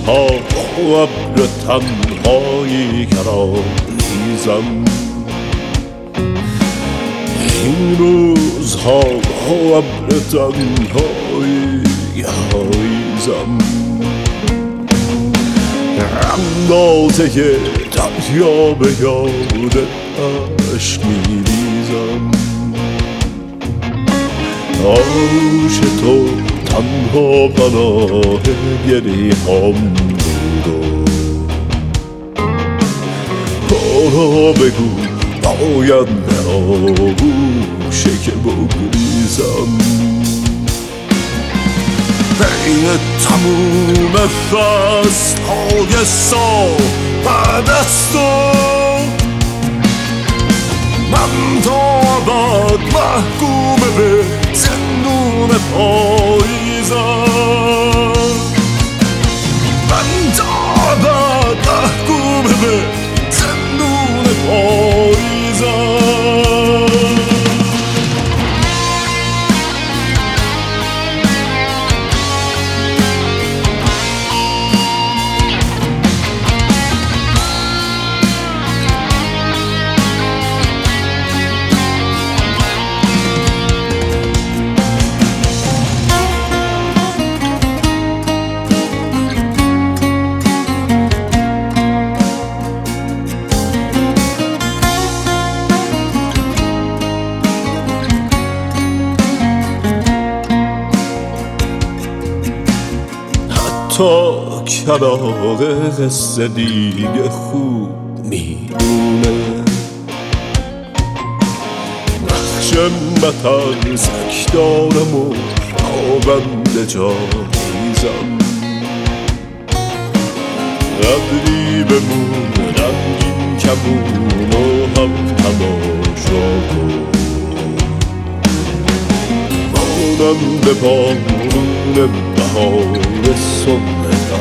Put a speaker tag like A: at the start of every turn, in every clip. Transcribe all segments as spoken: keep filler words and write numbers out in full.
A: روزها ابر تنهایی گرامیزم، این روزها ابر تنهایی گرامیزم، اندازه دریا به یاد عشق میریزم. آغوش تو تنها پناه گریه‌ام بود و حالا بگو باید در آغوشه که بگریزم. بین تموم فصل‌های سال بعد از تو من تا ابد محکوم به زندون پاییزم، من تا ابد محکوم به زندون پاییزم. تا کلاغ قصه دیگه خوب میدونه نقش مترسک دارم و پابند جایزم. قدری بمون رنگین کمون و هم تماشا کن، مانند بارون بهار صبح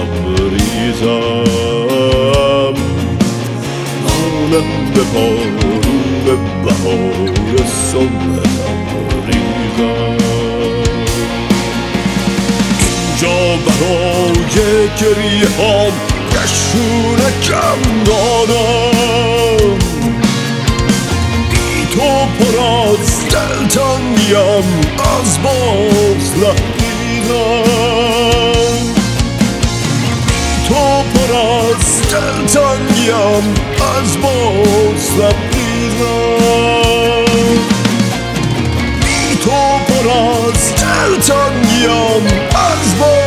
A: تبریزم، مانند بارون بهار صبح تبریزم. اینجا برای گریه هم کشونکم دارم، بی تو پر از دلتنگیم از باز لحظیدم، تو پر از دلتنگیم از باز لحظیدم، بی تو پر از دلتنگیم از باز